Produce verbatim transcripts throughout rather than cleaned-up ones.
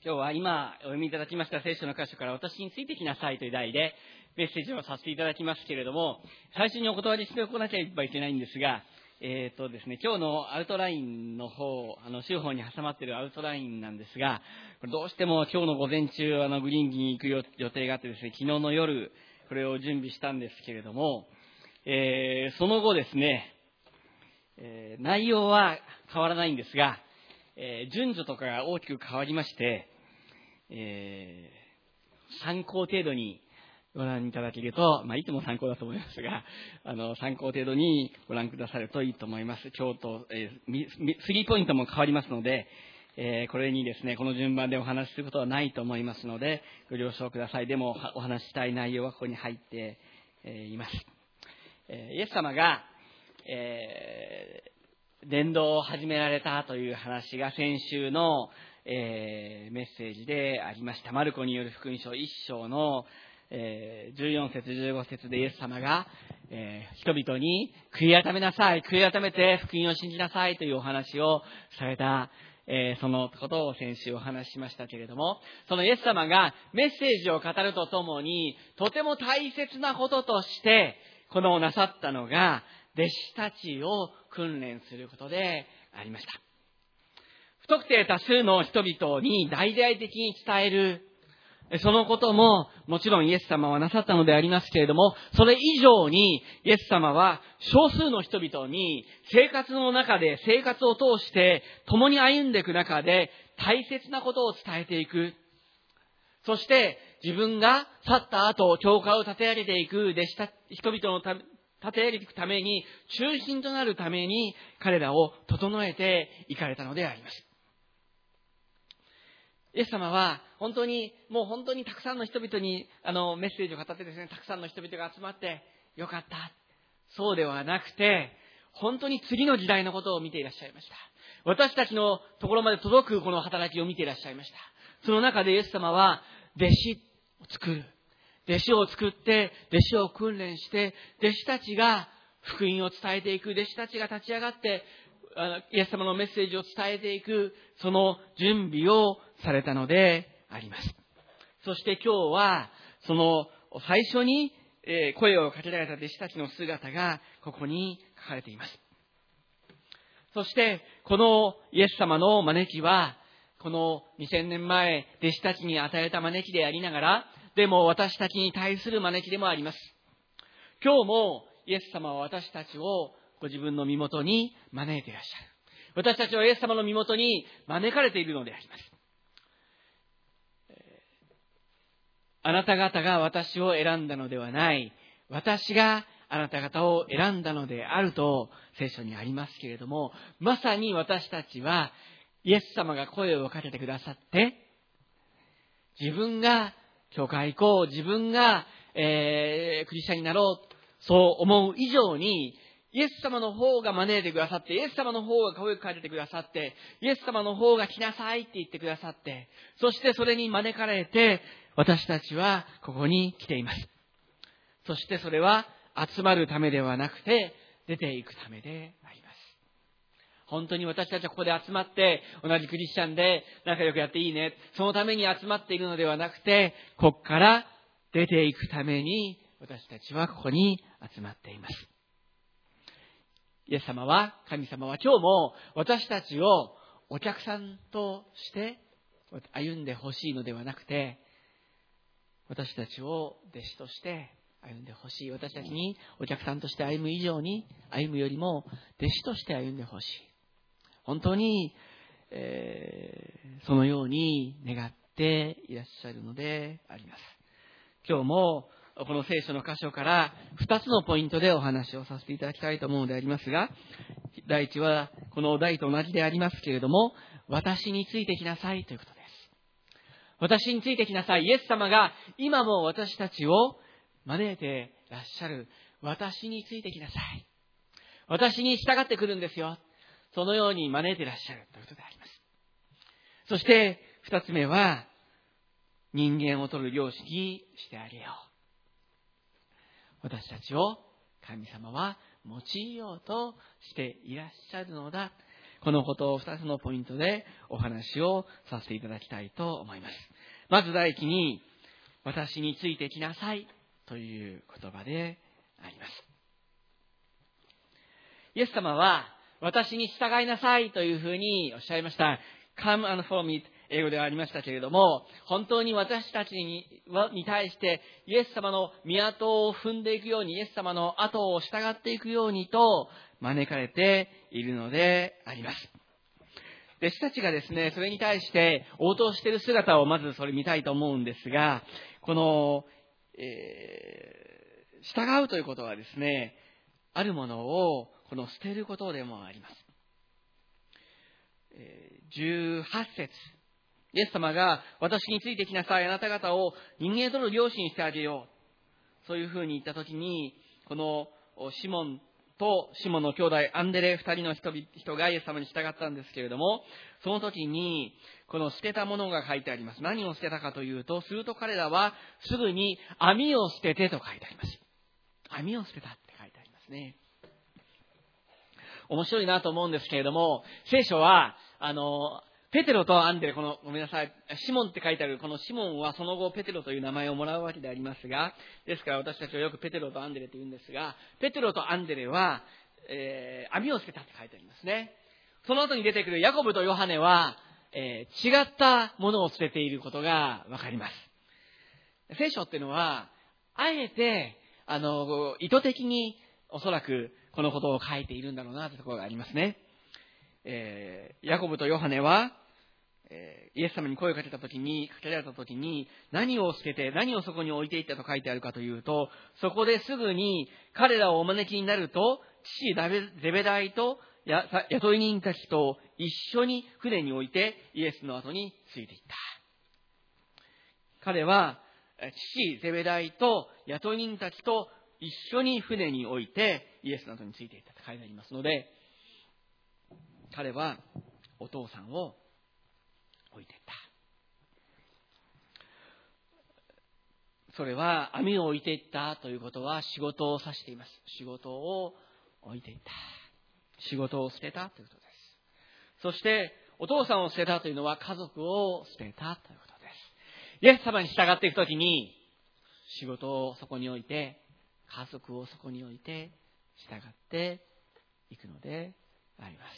今日は今お読みいただきました聖書の箇所から私についてきなさいという題でメッセージをさせていただきますけれども、最初にお断りしておかなきゃいけないんですが、えーとですね、今日のアウトラインの方、あの、週報に挟まっているアウトラインなんですが、これどうしても今日の午前中、あの、グリーンに行く予定があってですね、昨日の夜、これを準備したんですけれども、えー、その後ですね、えー、内容は変わらないんですが、えー、順序とかが大きく変わりまして、えー、参考程度にご覧いただけると、まあ、いつも参考だと思いますが、あの、参考程度にご覧くださるといいと思います。今日と、えー、スリーポイントも変わりますので、えー、これにですね、この順番でお話しすることはないと思いますので、ご了承ください。でも、お話ししたい内容はここに入って、えー、います。えー、イエス様が、えー、伝道を始められたという話が先週の、えー、メッセージでありました。マルコによる福音書一章の、えー、じゅうよん節じゅうご節でイエス様が、えー、人々に悔い改めなさい、悔い改めて福音を信じなさいというお話をされた、えー、そのことを先週お話ししましたけれども、そのイエス様がメッセージを語るとともに、とても大切なこととしてこのなさったのが弟子たちを訓練することでありました。不特定多数の人々に大々的に伝える、そのことももちろんイエス様はなさったのでありますけれども、それ以上にイエス様は少数の人々に生活の中で、生活を通して共に歩んでいく中で大切なことを伝えていく。そして自分が去った後、教会を立て上げていく弟子た人々のため立て上げていくために、中心となるために彼らを整えていかれたのであります。イエス様は本当にもう本当にたくさんの人々にあのメッセージを語ってですね、たくさんの人々が集まってよかった、そうではなくて、本当に次の時代のことを見ていらっしゃいました。私たちのところまで届くこの働きを見ていらっしゃいました。その中でイエス様は弟子を作る、弟子を作って弟子を訓練して、弟子たちが福音を伝えていく、弟子たちが立ち上がってイエス様のメッセージを伝えていく、その準備をされたのであります。そして今日はその最初に声をかけられた弟子たちの姿がここに書かれています。そしてこのイエス様の招きは、このにせんねんまえ弟子たちに与えた招きでありながら、でも私たちに対する招きでもあります。今日もイエス様は私たちをご自分の身元に招いていらっしゃる。私たちはイエス様の身元に招かれているのであります。あなた方が私を選んだのではない、私があなた方を選んだのであると聖書にありますけれども、まさに私たちはイエス様が声をかけてくださって、自分が教会行こう、自分が、えー、クリスチャンになろう、そう思う以上に、イエス様の方が招いてくださって、イエス様の方が声をかけてくださって、イエス様の方が来なさいって言ってくださって、そしてそれに招かれて、私たちはここに来ています。そしてそれは集まるためではなくて、出ていくためであります。本当に私たちはここで集まって、同じクリスチャンで仲良くやっていいね、そのために集まっているのではなくて、ここから出ていくために私たちはここに集まっています。イエス様は、神様は今日も私たちをお客さんとして歩んでほしいのではなくて、私たちを弟子として歩んでほしい。私たちにお客さんとして歩む以上に、歩むよりも弟子として歩んでほしい。本当に、えー、そのように願っていらっしゃるのであります。今日もこの聖書の箇所からふたつのポイントでお話をさせていただきたいと思うのでありますが、第一はこのお題と同じでありますけれども、私についてきなさいということです。私についてきなさい。イエス様が今も私たちを招いていらっしゃる。私についてきなさい。私に従ってくるんですよ。そのように招いていらっしゃるということであります。そして二つ目は、人間を取る漁師にしてあげよう。私たちを神様は用いようとしていらっしゃるのだ。 このことをふたつのポイントでお話をさせていただきたいと思います。まず第一に、私についてきなさいという言葉であります。イエス様は私に従いなさいというふうにおっしゃいました。Come and follow me 英語ではありましたけれども、本当に私たちにに対してイエス様の御後を踏んでいくように、イエス様の後を従っていくようにと招かれているのであります。弟子たちがですね、それに対して応答している姿をまずそれ見たいと思うんですが、この、えー、従うということはですね、あるものをこの捨てることでもあります。じゅうはち節、イエス様が私についてきなさい、あなた方を人間との漁師にしてあげよう、そういうふうに言ったときに、このシモンとシモンの兄弟アンデレ二人の 人, 人がイエス様に従ったんですけれども、その時にこの捨てたものが書いてあります。何を捨てたかというと、すると彼らはすぐに網を捨ててと書いてあります。網を捨てたって書いてありますね。面白いなと思うんですけれども、聖書はあのペテロとアンデレ、このごめんなさい、シモンって書いてあるこのシモンはその後ペテロという名前をもらうわけでありますが、ですから私たちはよくペテロとアンデレと言うんですが、ペテロとアンデレは、えー、網を捨てたって書いてありますね。その後に出てくるヤコブとヨハネは、えー、違ったものを捨てていることがわかります。聖書っていうのはあえてあの意図的におそらくこのことを書いているんだろうなというところがありますね。えー、ヤコブとヨハネは、えー、イエス様に声をかけたときに、かけられたときに、何を捨てて、何をそこに置いていったと書いてあるかというと、そこですぐに彼らをお招きになると、父ゼベダイと雇い人たちと一緒に船に置いてイエスの後についていった。彼は、父ゼベダイと雇い人たちと一緒に船に置いてイエスの後についていったと書いてありますので、彼はお父さんを置いていった。それは網を置いていったということは仕事を指しています。仕事を置いていった。仕事を捨てたということです。そしてお父さんを捨てたというのは家族を捨てたということです。イエス様に従っていくときに仕事をそこに置いて、家族をそこに置いて従っていくのであります。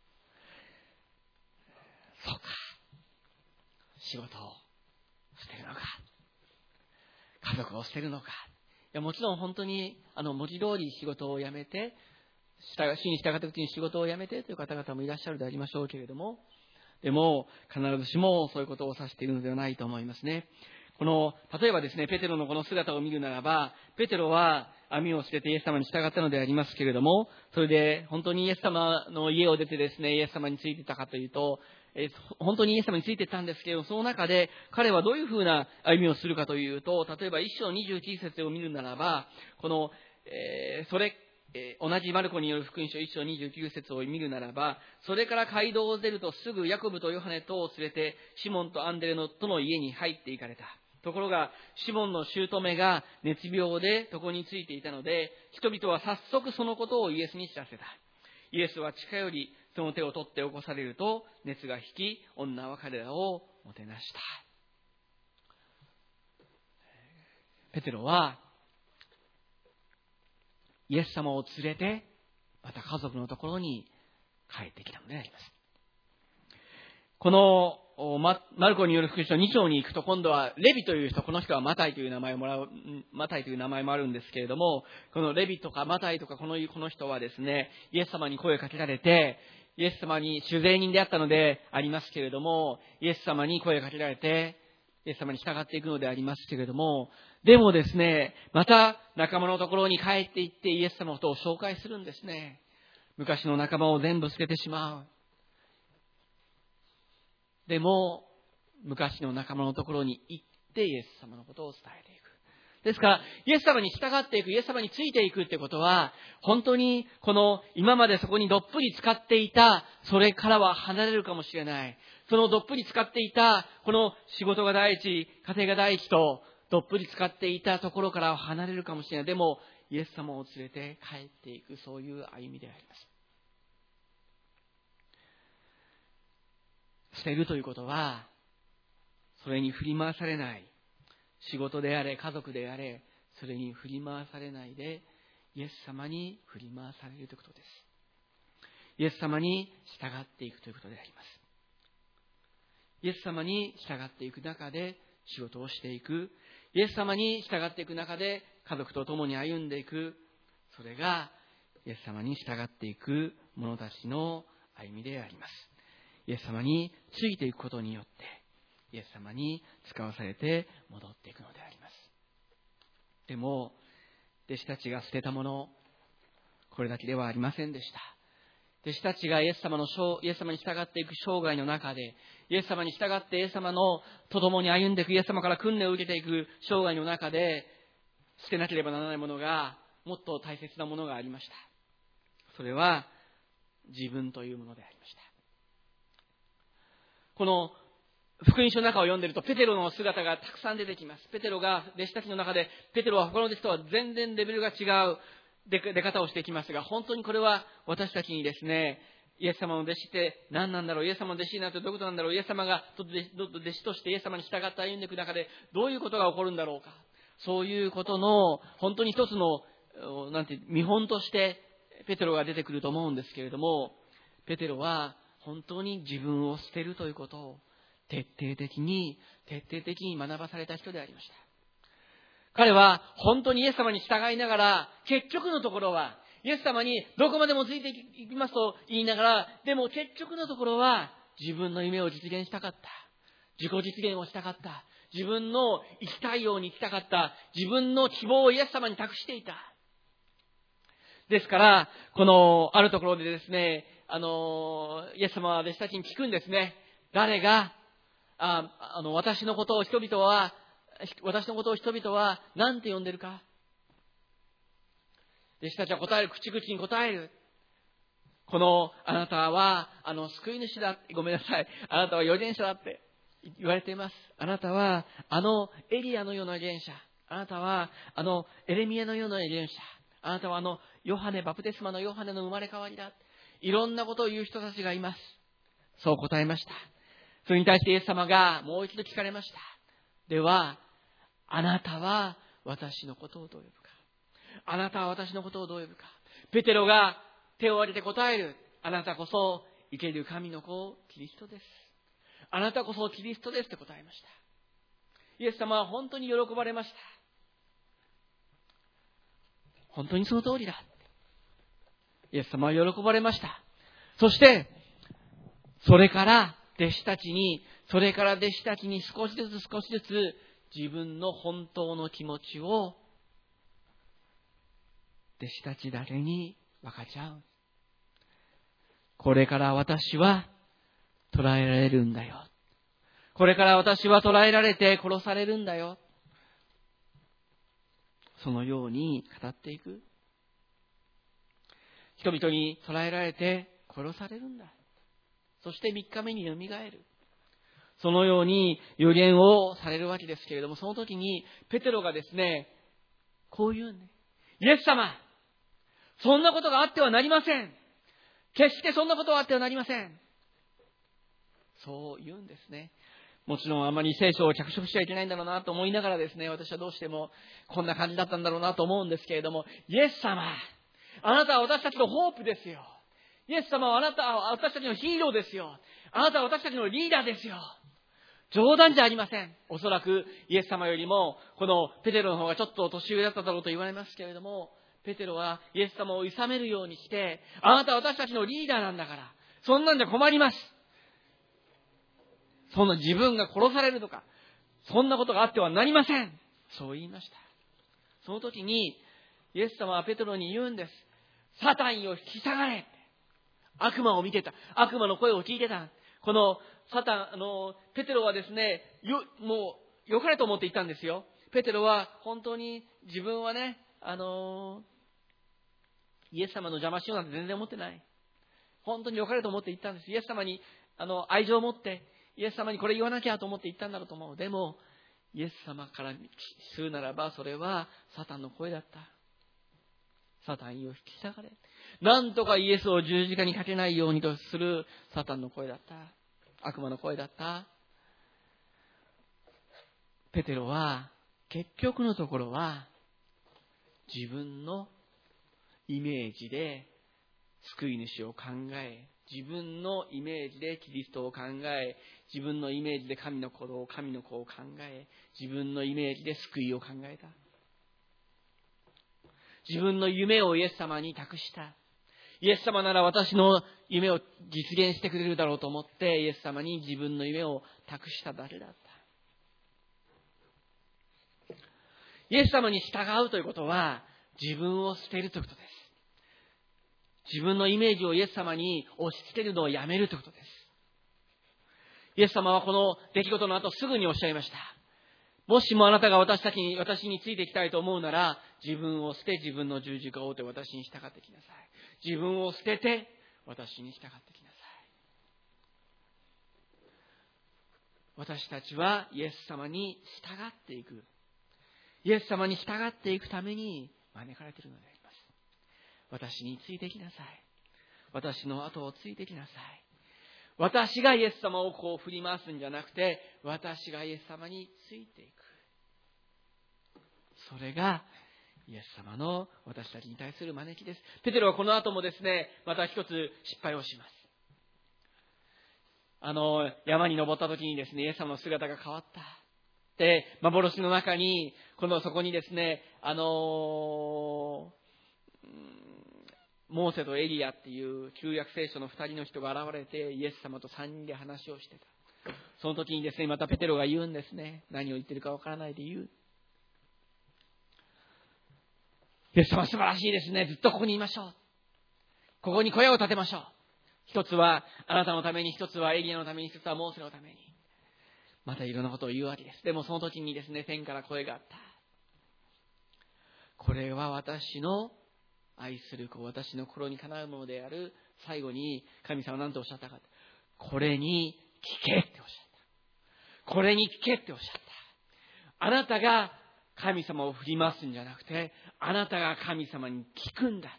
そうか。仕事を捨てるのか。家族を捨てるのか。いや、もちろん本当に、あの、文字通り仕事を辞めて、主に従った時に仕事を辞めてという方々もいらっしゃるでありましょうけれども、でも、必ずしもそういうことを指しているのではないと思いますね。この、例えばですね、ペテロのこの姿を見るならば、ペテロは網を捨ててイエス様に従ったのでありますけれども、それで本当にイエス様の家を出てですね、イエス様についてたかというと、えー、本当にイエス様についてたんですけれども、その中で彼はどういうふうな歩みをするかというと、例えば一章にじゅうきゅう節を見るならば、この、えー、それ、えー、同じマルコによる福音書一章にじゅうきゅう節を見るならば、それから街道を出るとすぐヤコブとヨハネとを連れてシモンとアンデレのとの家に入って行かれた。ところがシモンの姑が熱病で床についていたので、人々は早速そのことをイエスに知らせた。イエスは近寄りその手を取って起こされると熱が引き、女は彼らをもてなした。ペテロはイエス様を連れてまた家族のところに帰ってきたのであります。このマルコによる福音書に章に行くと、今度はレビという人、この人はマタイという名前をもらう、マタイという名前もあるんですけれども、このレビとかマタイとかこの、この人はですね、イエス様に声をかけられて、イエス様に主税人であったのでありますけれども、イエス様に声をかけられて、イエス様に従っていくのでありますけれども、でもですね、また仲間のところに帰って行ってイエス様のことを紹介するんですね。昔の仲間を全部捨ててしまう。でも、昔の仲間のところに行ってイエス様のことを伝えていく。ですから、イエス様に従っていく、イエス様についていくってことは、本当にこの今までそこにどっぷり使っていた、それからは離れるかもしれない。そのどっぷり使っていた、この仕事が第一、家庭が第一と、どっぷり使っていたところからは離れるかもしれない。でも、イエス様を連れて帰っていく、そういう歩みであります。 捨てるということは、それに振り回されない。仕事であれ、家族であれ、それに振り回されないで、イエス様に振り回されるということです。イエス様に従っていくということであります。イエス様に従っていく中で仕事をしていく。イエス様に従っていく中で家族と共に歩んでいく。それがイエス様に従っていく者たちの歩みであります。イエス様についていくことによって、イエス様に使わされて戻っていくのであります。でも、弟子たちが捨てたもの、これだけではありませんでした。弟子たちがイエス様のイエス様に従っていく生涯の中で、イエス様に従ってイエス様のと共に歩んでいく、イエス様から訓練を受けていく生涯の中で、捨てなければならないものが、もっと大切なものがありました。それは自分というものでありました。この福音書の中を読んでいると、ペテロの姿がたくさん出てきます。ペテロが弟子たちの中で、ペテロは他の弟子とは全然レベルが違う出方をしていきますが、本当にこれは私たちにですね、イエス様の弟子って何なんだろう、イエス様の弟子になるとどういうことなんだろう、イエス様が弟子としてイエス様に従って歩んでいく中でどういうことが起こるんだろうか、そういうことの本当に一つのなんて見本としてペテロが出てくると思うんですけれども、ペテロは本当に自分を捨てるということを徹底的に徹底的に学ばされた人でありました。彼は本当にイエス様に従いながら、結局のところはイエス様にどこまでもついていきますと言いながら、でも結局のところは自分の夢を実現したかった、自己実現をしたかった、自分の生きたいように生きたかった、自分の希望をイエス様に託していた。ですからこのあるところでですね、あのイエス様は弟子たちに聞くんですね。誰がああの私のことを人々は私のことを人々は何て呼んでるか。弟子たちは答える、口々に答える。このあなたはあの救い主だ、ごめんなさい、あなたは預言者だって言われています。あなたはあのエリアのような預言者、あなたはあのエレミヤのような預言者、あなたはあのヨハネ、バプテスマのヨハネの生まれ変わりだ。いろんなことを言う人たちがいます。そう答えました。それに対してイエス様がもう一度聞かれました。ではあなたは私のことをどう呼ぶか。あなたは私のことをどう呼ぶか。ペテロが手を挙げて答える。あなたこそ生ける神の子、キリストです。あなたこそキリストですと答えました。イエス様は本当に喜ばれました。本当にその通りだ。イエス様は喜ばれました。そしてそれから弟子たちに、それから弟子たちに少しずつ少しずつ自分の本当の気持ちを弟子たちだけに分かち合う。これから私は捕らえられるんだよ。これから私は捕らえられて殺されるんだよ。そのように語っていく。人々に捕らえられて殺されるんだ。そして三日目によみがえる。そのように予言をされるわけですけれども、その時にペテロがですね、こう言うんです。イエス様、そんなことがあってはなりません。決してそんなことはあってはなりません。そう言うんですね。もちろんあまり聖書を着色しちゃいけないんだろうなと思いながらですね、私はどうしてもこんな感じだったんだろうなと思うんですけれども、イエス様、あなたは私たちのホープですよ。イエス様はあなたは私たちのヒーローですよ。あなたは私たちのリーダーですよ。冗談じゃありません。おそらくイエス様よりもこのペテロの方がちょっと年上だっただろうと言われますけれども、ペテロはイエス様を諌めるようにして、あなたは私たちのリーダーなんだから、そんなんじゃ困ります。そんな自分が殺されるとか、そんなことがあってはなりません。そう言いました。その時にイエス様はペテロに言うんです。サタンよ引き下がれ。悪魔を見てた。悪魔の声を聞いてた。このサタン、あの、ペテロはですね、よ、もう良かれと思って言ったんですよ。ペテロは本当に自分はね、あの、イエス様の邪魔しようなんて全然思ってない。本当に良かれと思って言ったんです。イエス様にあの愛情を持って、イエス様にこれ言わなきゃと思って言ったんだろうと思う。でも、イエス様からするならば、それはサタンの声だった。サタンよ引き下がれ。なんとかイエスを十字架にかけないようにとするサタンの声だった。 悪魔の声だった。ペテロは結局のところは自分のイメージで救い主を考え、自分のイメージでキリストを考え、自分のイメージで神の子を神の子を考え、自分のイメージで救いを考えた。自分の夢をイエス様に託した。イエス様なら私の夢を実現してくれるだろうと思ってイエス様に自分の夢を託しただけだった。イエス様に従うということは自分を捨てるということです。自分のイメージをイエス様に押し付けるのをやめるということです。イエス様はこの出来事の後すぐにおっしゃいました。もしもあなたが私たちに、私についていきたいと思うなら、自分を捨て自分の十字架を追って私に従ってきなさい。自分を捨てて私に従ってきなさい。私たちはイエス様に従っていく。イエス様に従っていくために招かれているのであります。私についてきなさい。私の後をついてきなさい。私がイエス様をこう振り回すんじゃなくて、私がイエス様についていく。それがイエス様の私たちに対する招きです。ペテロはこの後もですね、また一つ失敗をします。あの、山に登った時にですね、イエス様の姿が変わった。で、幻の中に、このそこにですね、あのー、モーセとエリアっていう旧約聖書の二人の人が現れてイエス様と三人で話をしてた。その時にですね、またペテロが言うんですね。何を言ってるかわからないで言う。イエス様素晴らしいですね。ずっとここにいましょう。ここに小屋を建てましょう。一つはあなたのために、一つはエリアのために、一つはモーセのために。またいろんなことを言うわけです。でもその時にですね、天から声があった。これは私の愛する子、私の心にかなうものである。最後に神様は何とおっしゃったか。これに聞けっておっしゃった。これに聞けっておっしゃった。あなたが神様を振り回すんじゃなくて、あなたが神様に聞くんだって。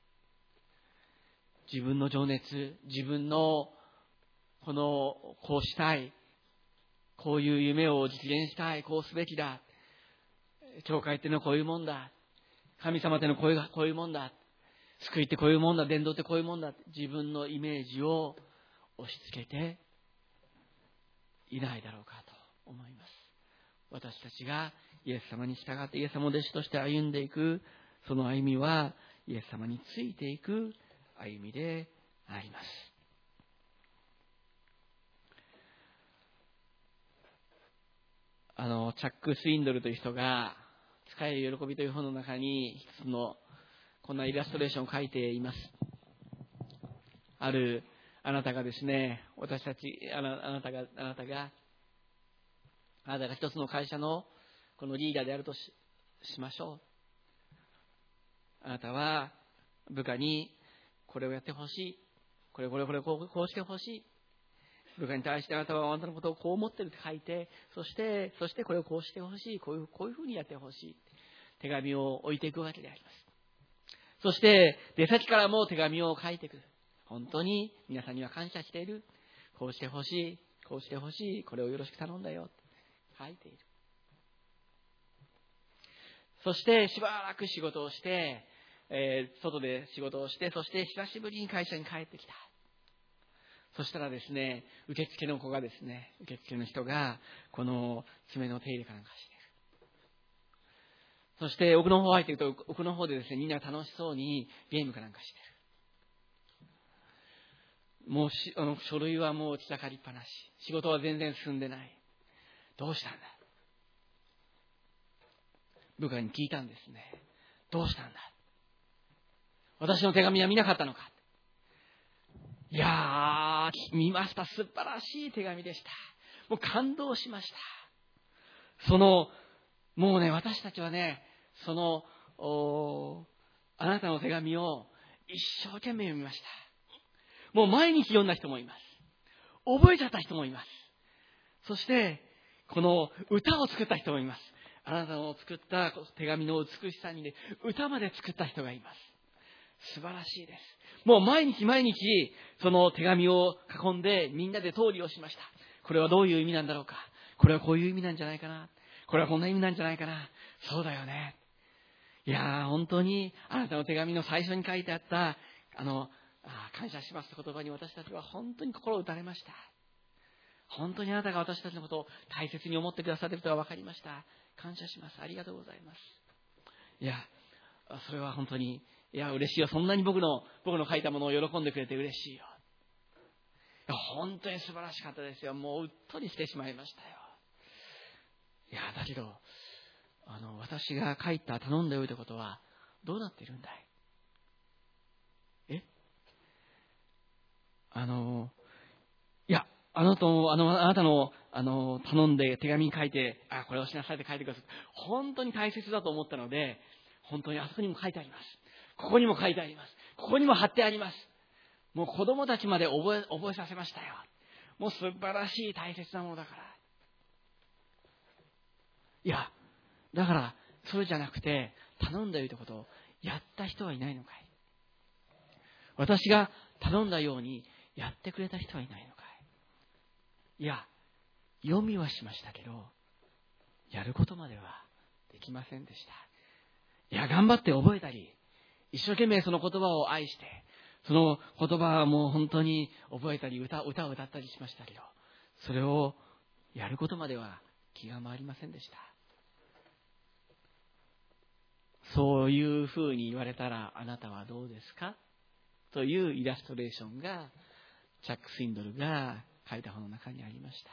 自分の情熱、自分のこのこうしたい、こういう夢を実現したい、こうすべきだ。教会ってのはこういうもんだ。神様ってのはこういう、こういうもんだ。救いってこういうもんだ。伝道ってこういうもんだ。自分のイメージを押し付けていないだろうかと思います。私たちがイエス様に従ってイエス様の弟子として歩んでいく、その歩みはイエス様についていく歩みであります。あの、チャック・スウィンドルという人が、使える喜びという本の中に一つのこんなイラストレーションを描いています。あるあなたがですね、私たち、あな、あなたが、あなたが、あなたが一つの会社のこのリーダーであると し, しましょう。あなたは部下にこれをやってほしい。これこれこれこう、こうしてほしい。部下に対してあなたはあなたのことをこう思ってるって書いて、そして、そしてこれをこうしてほしい。こういう、こういうふうにやってほしい。手紙を置いていくわけであります。そして、出先からも手紙を書いてくる。本当に皆さんには感謝している。こうしてほしい。こうしてほしい。これをよろしく頼んだよ。書いている。そして、しばらく仕事をして、えー、外で仕事をして、そして久しぶりに会社に帰ってきた。そしたらですね、受付の子がですね、受付の人が、この爪の手入れかなんかしている。そして奥の方入っていくと、奥の方でですね、みんな楽しそうにゲームかなんかしている。もうしあの書類はもう散らかりっぱなし。仕事は全然進んでない。どうしたんだ。部下に聞いたんですね。どうしたんだ。私の手紙は見なかったのか。いやー、見ました。素晴らしい手紙でした。もう感動しました。その、もうね、私たちはね、その、あなたの手紙を一生懸命読みました。もう毎日読んだ人もいます。覚えちゃった人もいます。そして、この歌を作った人もいます。あなたの作った手紙の美しさにね、歌まで作った人がいます。 素晴らしいです。もう毎日毎日、その手紙を囲んでみんなで討議をしました。これはどういう意味なんだろうか。これはこういう意味なんじゃないかな。これはこんな意味なんじゃないかな。そうだよね。いやー、本当にあなたの手紙の最初に書いてあった、あの、あ感謝しますと言葉に私たちは本当に心を打たれました。本当にあなたが私たちのことを大切に思ってくださっていることが分かりました。感謝します。ありがとうございます。いや、それは本当に、いや、嬉しいよ。そんなに僕の、僕の書いたものを喜んでくれて嬉しいよ。いや、本当に素晴らしかったですよ。もううっとりしてしまいましたよ。いや、だけど、あの、私が書いた、頼んでおいたことは、どうなっているんだい？えあの、いや、あのと、あの、あなたの、あの、頼んで手紙に書いて、あ、これをしなさいって書いてください。本当に大切だと思ったので、本当にあそこにも書いてあります。ここにも書いてあります。ここにも貼ってあります。もう子供たちまで覚え、覚えさせましたよ。もう素晴らしい大切なものだから。いや、だから、それじゃなくて、頼んだようなことをやった人はいないのかい？私が頼んだようにやってくれた人はいないのかい？いや、読みはしましたけど、やることまではできませんでした。いや、頑張って覚えたり、一生懸命その言葉を愛して、その言葉はもう本当に覚えたり、歌、歌を歌ったりしましたけど、それをやることまでは気が回りませんでした。そういうふうに言われたらあなたはどうですか？というイラストレーションがチャック・スインドルが書いた本の中にありました。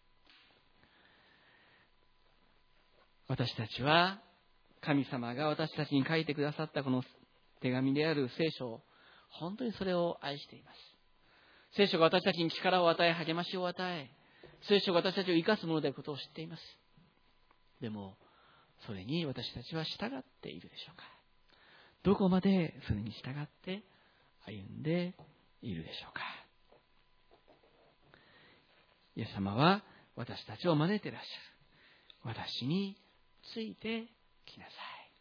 私たちは神様が私たちに書いてくださったこの手紙である聖書、本当にそれを愛しています。聖書が私たちに力を与え、励ましを与え、聖書が私たちを生かすものであることを知っています。でもそれに私たちは従っているでしょうか？どこまでそれに従って歩んでいるでしょうか？イエス様は私たちを招いていらっしゃる。私についてきなさい。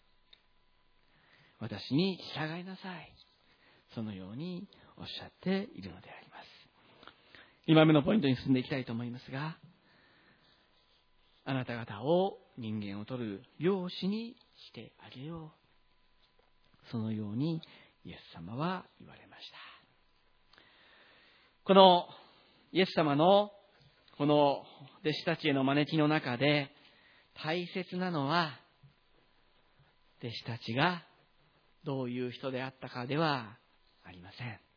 私に従いなさい。そのようにおっしゃっているのであります。今目のポイントに進んでいきたいと思いますが、あなた方を人間を取る漁師にしてあげよう。そのようにイエス様は言われました。このイエス様のこの弟子たちへの招きの中で大切なのは、弟子たちがどういう人であったかではありません。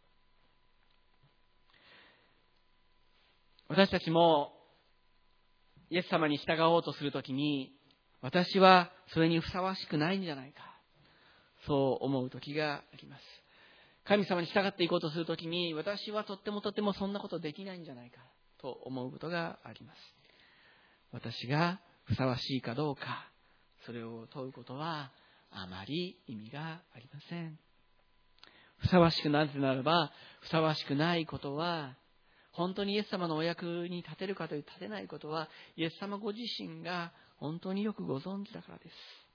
私たちもイエス様に従おうとするときに、私はそれにふさわしくないんじゃないか、そう思うときがあります。神様に従っていこうとするときに、私はとってもとってもそんなことできないんじゃないかと思うことがあります。私がふさわしいかどうか、それを問うことはあまり意味がありません。ふさわしくなぜならば、ふさわしくないことは、本当にイエス様のお役に立てるかという立てないことは、イエス様ご自身が本当によくご存知だからです。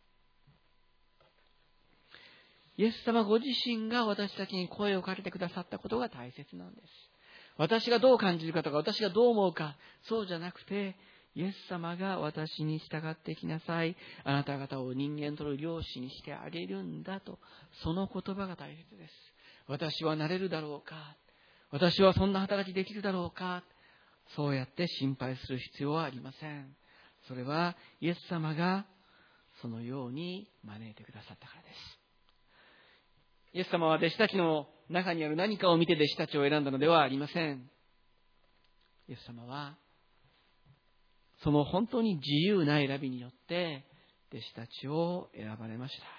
イエス様ご自身が私たちに声をかけてくださったことが大切なんです。私がどう感じるかとか、私がどう思うか、そうじゃなくて、イエス様が私に従ってきなさい。あなた方を人間との漁師にしてあげるんだと、その言葉が大切です。私はなれるだろうか。私はそんな働きできるだろうか。そうやって心配する必要はありません。それはイエス様がそのように招いてくださったからです。イエス様は弟子たちの中にある何かを見て弟子たちを選んだのではありません。イエス様はその本当に自由な選びによって弟子たちを選ばれました。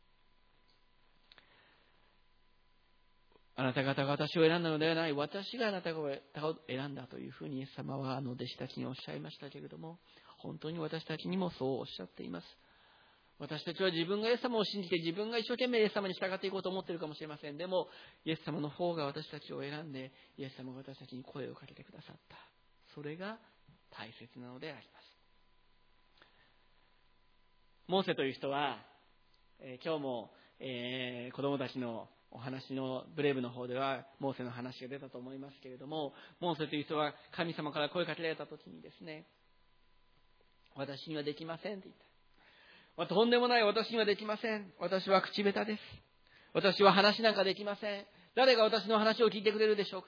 あなた方が私を選んだのではない、私があなた方を選んだというふうにイエス様はあの弟子たちにおっしゃいましたけれども、本当に私たちにもそうおっしゃっています。私たちは自分がイエス様を信じて自分が一生懸命イエス様に従っていこうと思っているかもしれません。でもイエス様の方が私たちを選んで、イエス様が私たちに声をかけてくださった。それが大切なのであります。モーセという人は、えー、今日も、えー、子供たちのお話のブレイブの方ではモーセの話が出たと思いますけれども、モーセという人は神様から声かけられた時にですね、私にはできませんと言った。とんでもない、私にはできません。私は口下手です。私は話なんかできません。誰が私の話を聞いてくれるでしょうか。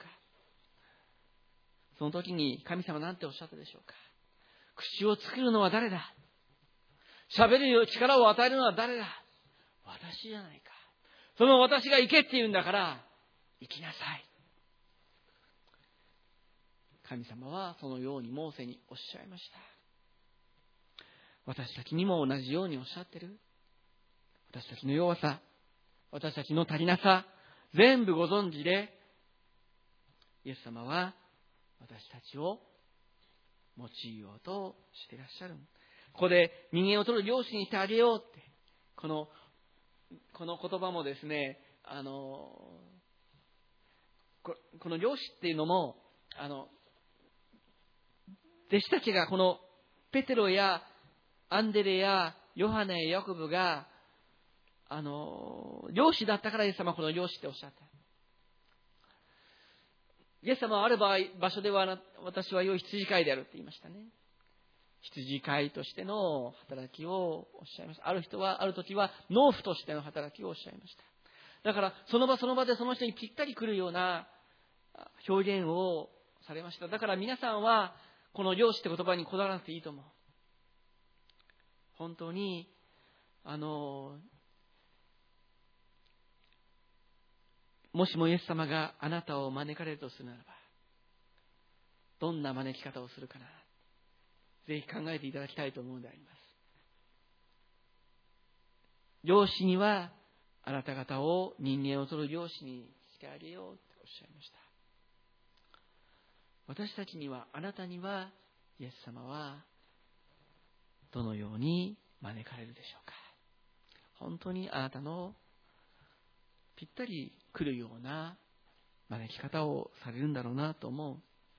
その時に神様なんておっしゃったでしょうか。口を作るのは誰だ。喋る力を与えるのは誰だ。私じゃないか。その私が行けって言うんだから行きなさい。神様はそのようにモーセにおっしゃいました。私たちにも同じようにおっしゃってる。私たちの弱さ、私たちの足りなさ、全部ご存知で、イエス様は私たちを用いようとしていらっしゃる。ここで人間を取る漁師にしてあげようって、このこの言葉もですね、あのここの漁師っていうのも、あの弟子たちがこのペテロやアンデレやヨハネやヤコブがあの漁師だったからイエス様はこの漁師っておっしゃった。イエス様はある場合場所では私は良い羊飼いであるって言いましたね。羊飼いとしての働きをおっしゃいました。ある人はある時は農夫としての働きをおっしゃいました。だからその場その場でその人にぴったり来るような表現をされました。だから皆さんはこの漁師って言葉にこだわらなくていいと思う。本当にあのもしもイエス様があなたを招かれるとするならば、どんな招き方をするかな、ぜひ考えていただきたいと思うのであります。漁師にはあなた方を人間を取る漁師にしてあげようとおっしゃいました。私たちには、あなたにはイエス様はどのように招かれるでしょうか。本当にあなたのぴったり来るような招き方をされるんだろうなと思う。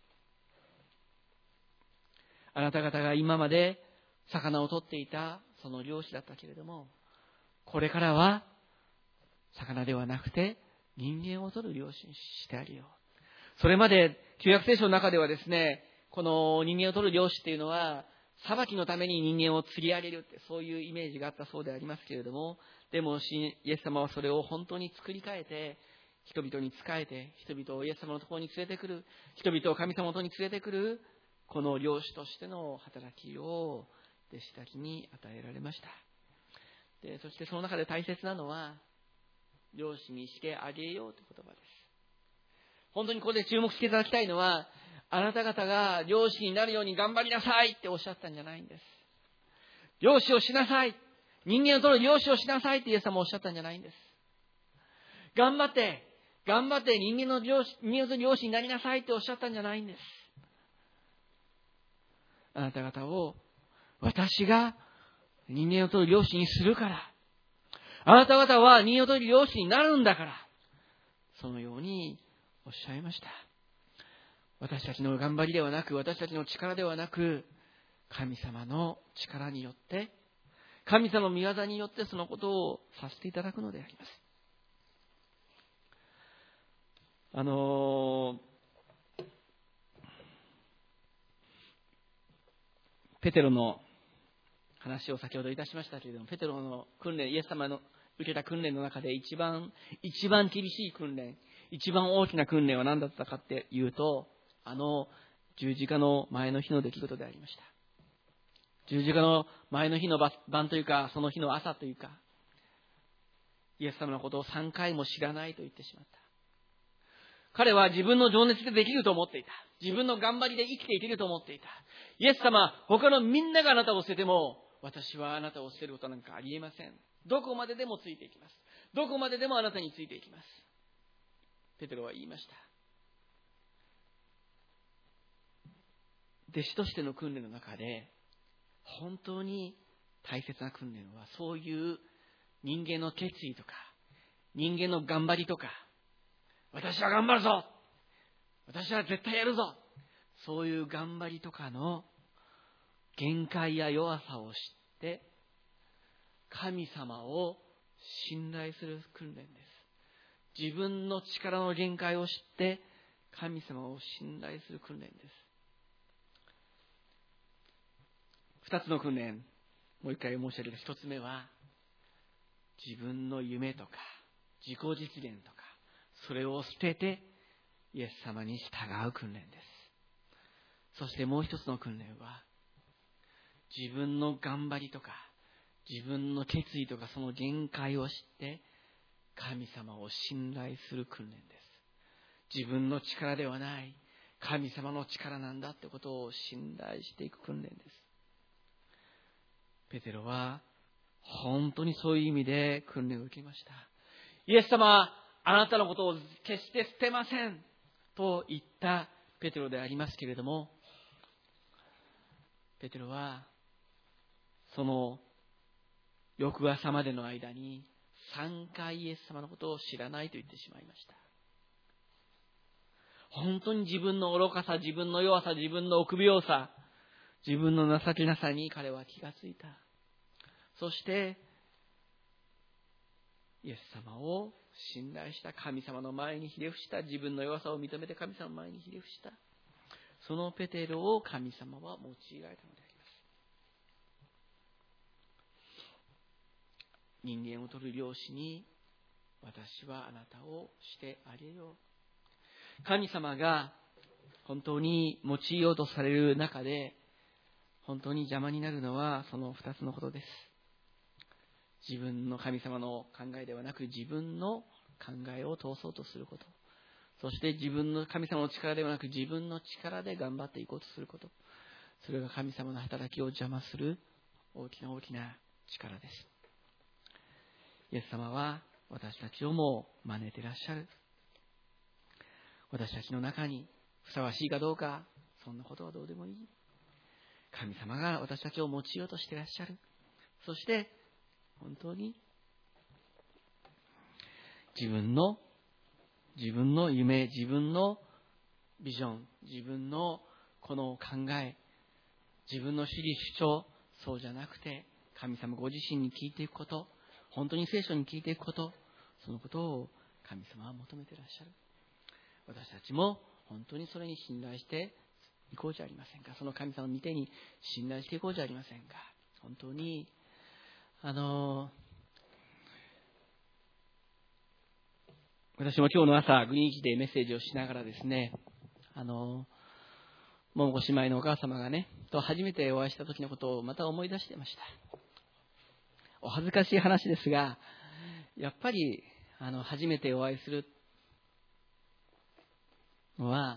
あなた方が今まで魚を取っていたその漁師だったけれども、これからは魚ではなくて人間を取る漁師にしてあげよう。それまで旧約聖書の中ではですね、この人間を取る漁師っていうのは裁きのために人間を釣り上げるって、そういうイメージがあったそうでありますけれども、でもイエス様はそれを本当に作り変えて、人々に仕えて、人々をイエス様のところに連れてくる、人々を神様のところに連れてくる、この漁師としての働きを弟子たちに与えられました。で、そしてその中で大切なのは、漁師にしてあげようという言葉です。本当にここで注目していただきたいのは、あなた方が漁師になるように頑張りなさいっておっしゃったんじゃないんです。漁師をしなさい。人間を取る漁師をしなさいってイエス様もおっしゃったんじゃないんです。頑張って、頑張って人間の漁師、人間を取る漁師になりなさいっておっしゃったんじゃないんです。あなた方を私が人間を取る漁師にするから、あなた方は人間を取る漁師になるんだから、そのようにおっしゃいました。私たちの頑張りではなく、私たちの力ではなく、神様の力によって、神様の御業によってそのことをさせていただくのであります。あのー、ペテロの話を先ほどいたしましたけれども、ペテロの訓練、イエス様の受けた訓練の中で一番、一番厳しい訓練、一番大きな訓練は何だったかっていうと、あの十字架の前の日の出来事でありました。十字架の前の日の晩というか、その日の朝というか、イエス様のことをさんかいも知らないと言ってしまった。彼は自分の情熱でできると思っていた。自分の頑張りで生きていけると思っていた。イエス様、他のみんながあなたを捨てても、私はあなたを捨てることなんかありえません。どこまででもついていきます。どこまででもあなたについていきます。ペテロは言いました。弟子としての訓練の中で、本当に大切な訓練は、そういう人間の決意とか、人間の頑張りとか、私は頑張るぞ、私は絶対やるぞ、そういう頑張りとかの限界や弱さを知って、神様を信頼する訓練です。 自分の力の限界を知って神様を信頼する訓練です。二つの訓練、もう一回申し上げる。一つ目は、自分の夢とか自己実現とか、それを捨ててイエス様に従う訓練です。そしてもう一つの訓練は、自分の頑張りとか自分の決意とかその限界を知って神様を信頼する訓練です。自分の力ではない神様の力なんだってことを信頼していく訓練です。ペテロは本当にそういう意味で訓練を受けました。イエス様、あなたのことを決して捨てませんと言ったペテロでありますけれども、ペテロはその翌朝までの間にさんかいイエス様のことを知らないと言ってしまいました。本当に自分の愚かさ、自分の弱さ、自分の臆病さ、自分の情けなさに彼は気がついた。そしてイエス様を信頼した、神様の前にひれ伏した、自分の弱さを認めて神様の前にひれ伏した、そのペテロを神様は用いられたのであります。人間を取る漁師に、私はあなたをしてあげよう。神様が本当に用いようとされる中で、本当に邪魔になるのはその二つのことです。自分の神様の考えではなく、自分の考えを通そうとすること。そして自分の神様の力ではなく、自分の力で頑張っていこうとすること。それが神様の働きを邪魔する大きな大きな力です。イエス様は私たちをも真似ていらっしゃる。私たちの中にふさわしいかどうか、そんなことはどうでもいい。神様が私たちを用いようとしていらっしゃる。そして本当に自分の自分の夢、自分のビジョン、自分のこの考え、自分の主義主張、そうじゃなくて神様ご自身に聞いていくこと、本当に聖書に聞いていくこと、そのことを神様は求めていらっしゃる。私たちも本当にそれに信頼していこうじゃありませんか。その神様の御手に信頼していこうじゃありませんか。本当にあの私も今日の朝グリーン駅でメッセージをしながらですね、あのももこ姉妹のお母様がねと初めてお会いした時のことをまた思い出していました。お恥ずかしい話ですが、やっぱりあの初めてお会いするのは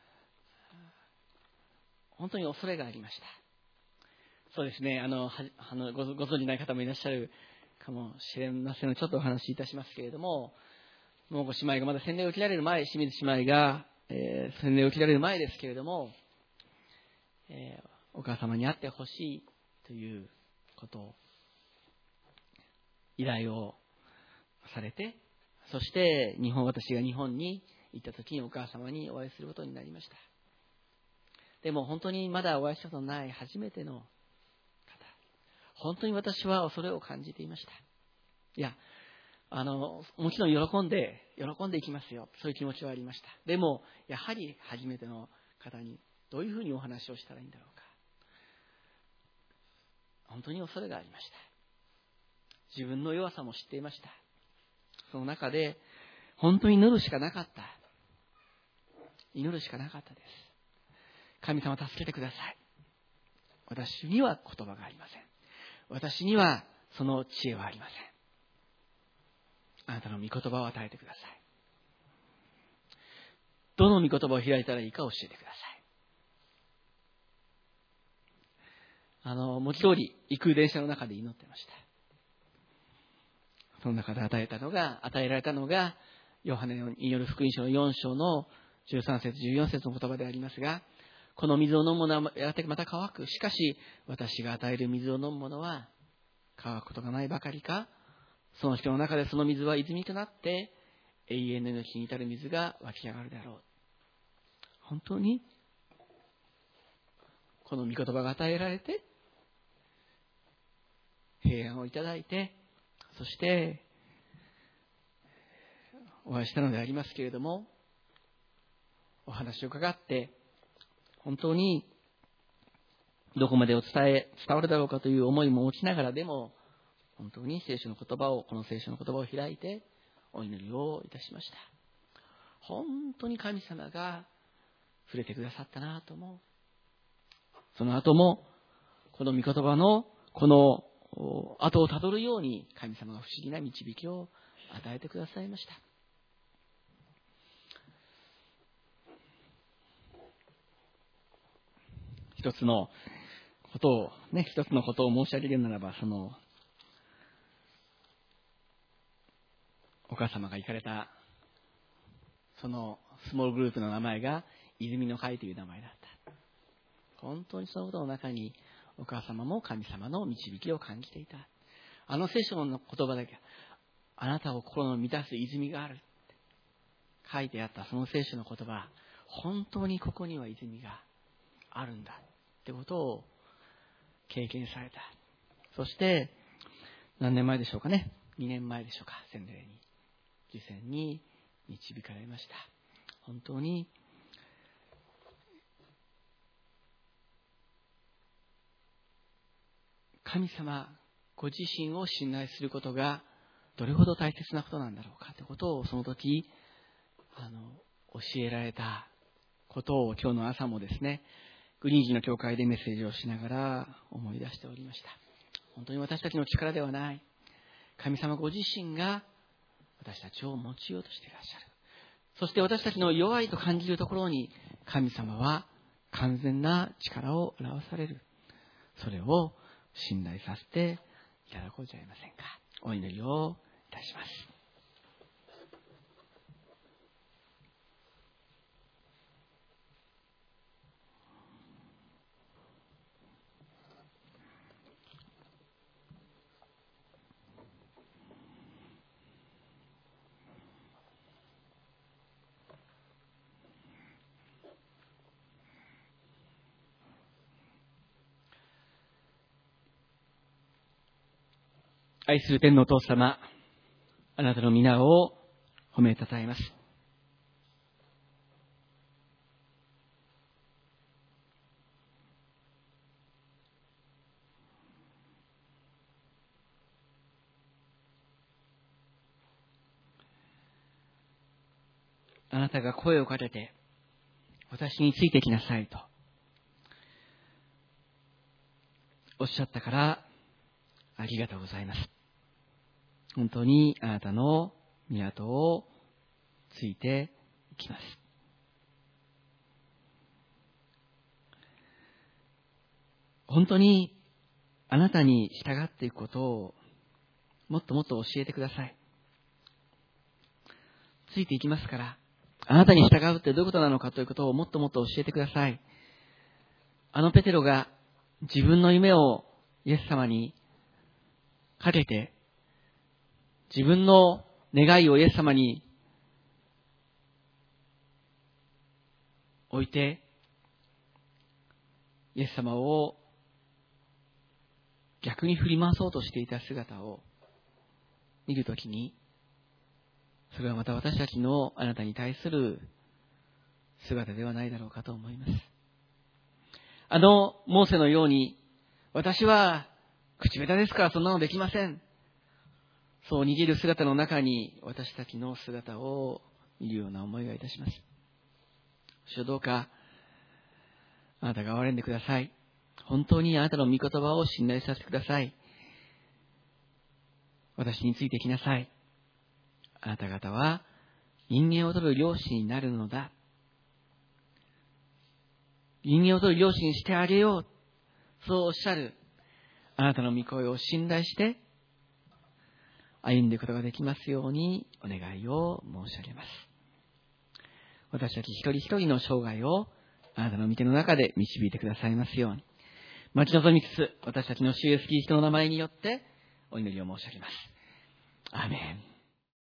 本当に恐れがありました。そうですね、あのはあの ご, ご存じない方もいらっしゃるかもしれませんので、ちょっとお話しいたしますけれども、もうご姉妹がまだ洗礼を受けられる前、清水姉妹が、えー、洗礼を受けられる前ですけれども、えー、お母様に会ってほしいということを依頼をされて、そして日本私が日本に行った時にお母様にお会いすることになりました。でも本当にまだお会いしたことのない初めての方、本当に私は恐れを感じていました。いや、あのもちろん喜んで喜んでいきますよ、そういう気持ちはありました。でもやはり初めての方にどういうふうにお話をしたらいいんだろうか、本当に恐れがありました。自分の弱さも知っていました。その中で本当に祈るしかなかった。祈るしかなかったです。神様助けてください。私には言葉がありません。私にはその知恵はありません。あなたの御言葉を与えてください。どの御言葉を開いたらいいか教えてください。あの文字通り行く電車の中で祈ってました。その中で与えたのが与えられたのがヨハネによる福音書のよん章のじゅうさん節じゅうよん節の言葉でありますが、この水を飲む者はやがてまた乾く。しかし私が与える水を飲む者は乾くことがないばかりか、その人の中でその水は泉となって永遠の命に至る水が湧き上がるであろう。本当にこの御言葉が与えられて平安をいただいて、そしてお会いしたのでありますけれども、お話を伺って本当にどこまでお伝え伝わるだろうかという思いも持ちながらでも、本当に聖書の言葉をこの聖書の言葉を開いてお祈りをいたしました。本当に神様が触れてくださったなと思う。その後もこの御言葉のこの後をたどるように神様が不思議な導きを与えてくださいました。一つのことをね、一つのことを申し上げるならば、そのお母様が行かれたそのスモールグループの名前が泉の会という名前だった。本当にそのことの中にお母様も神様の導きを感じていた。あの聖書の言葉だけ、あなたを心の満たす泉があるって書いてあったその聖書の言葉、本当にここには泉があるんだってことを経験された。そして何年前でしょうかね、にねんまえでしょうか、洗礼に受洗に導かれました。本当に神様ご自身を信頼することがどれほど大切なことなんだろうかということを、その時あの教えられたことを今日の朝もですね、グリーンジの教会でメッセージをしながら思い出しておりました。本当に私たちの力ではない、神様ご自身が私たちを用いようとしていらっしゃる。そして私たちの弱いと感じるところに神様は完全な力を表される。それを信頼させていただこうじゃありませんか。お祈りをいたします。愛する天のお父様、あなたの皆を褒めたたえます。あなたが声をかけて私についてきなさいとおっしゃったからありがとうございます。本当にあなたの港をついていきます。本当にあなたに従っていくことをもっともっと教えてください。ついていきますから、あなたに従うってどういうことなのかということをもっともっと教えてください。あのペテロが自分の夢をイエス様にかけて、自分の願いをイエス様に置いて、イエス様を逆に振り回そうとしていた姿を見るときに、それはまた私たちのあなたに対する姿ではないだろうかと思います。あのモーセのように、私は口下手ですからそんなのできません、そう逃げる姿の中に私たちの姿を見るような思いがいたします。主よ、どうかあなたが憐れんでください。本当にあなたの御言葉を信頼させてください。私についてきなさい。あなた方は人間を取る漁師になるのだ。人間を取る漁師にしてあげよう。そうおっしゃるあなたの御声を信頼して歩んでいくことができますようにお願いを申し上げます。私たち一人一人の生涯をあなたの御手の中で導いてくださいますように。待ち望みつつ、私たちの主イエスキリストの名前によってお祈りを申し上げます。アーメン。